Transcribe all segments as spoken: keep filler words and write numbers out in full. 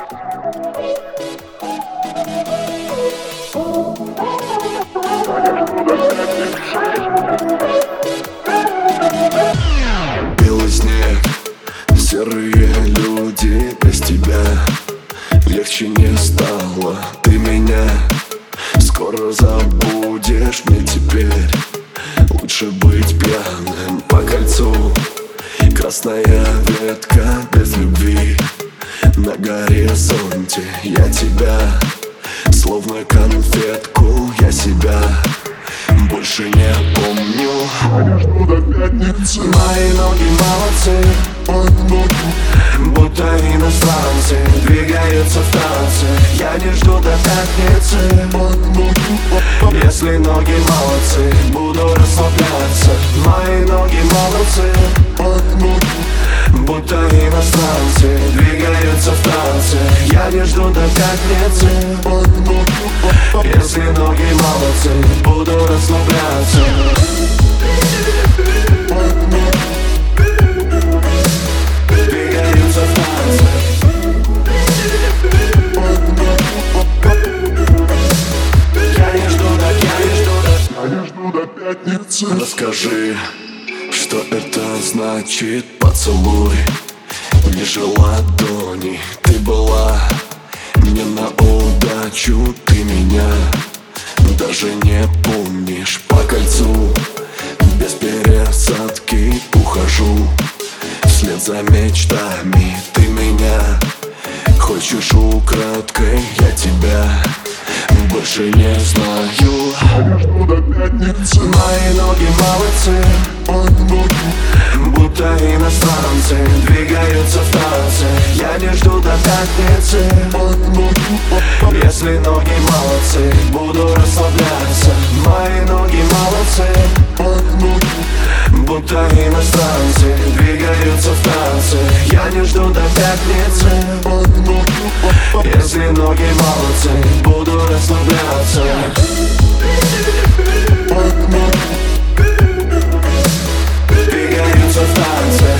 Белый снег, серые люди. Без тебя легче не стало. Ты меня скоро забудешь. Мне теперь лучше быть пьяным по кольцу. Красная ветка без любви на горизонте. Я тебя словно конфетку, я себя больше не помню. Я жду до пятницы. Мои ноги молодцы, Мои ноги, будто иностранцы, двигаются в танце. Я не жду до пятницы. мои ноги, Если ноги молодцы, буду расслабляться. Мои ноги молодцы, мои ноги, будто иностранцы, двигаются в танце. Я не жду до пятницы. мои ноги, Если ноги молодцы, буду расслабляться. Двигаются в танце. Я не жду до, я не жду до. я не жду до пятницы. Расскажи, что это значит поцелуй ниже ладони. Ты была мне на удачу, ты меня даже не помнишь. По кольцу без пересадки ухожу вслед за мечтами. Ты меня хочешь украдкой, я тебя больше не знаю. Я жду до пятницы. Мои ноги молодцы, Мои ноги, будто иностранцы, двигаются в танце. Я не жду до пятницы. мои ноги, Если ноги молодцы, буду расслабляться. Мои ноги молодцы, мои ноги, будто иностранцы, двигаются в танце. Я не жду до пятницы. мои ноги, Если ноги молодцы, буду расслабляться. мои ноги, Двигаются в танце.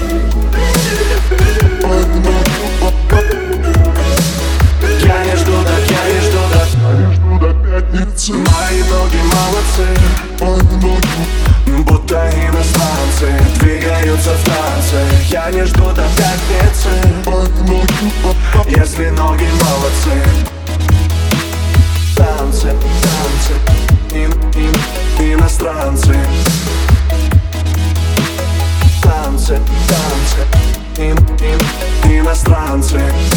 мои ноги, Я не жду до, я не жду до. я не жду до пятницы. Мои ноги молодцы, Мои ноги, будто иностранцы, двигаются в танце. Я не жду до пятницы. мои ноги, Если ноги молодцы. Танцы, танцы, ин, ин, иностранцы. Танцы, танцы, ин, ин, иностранцы.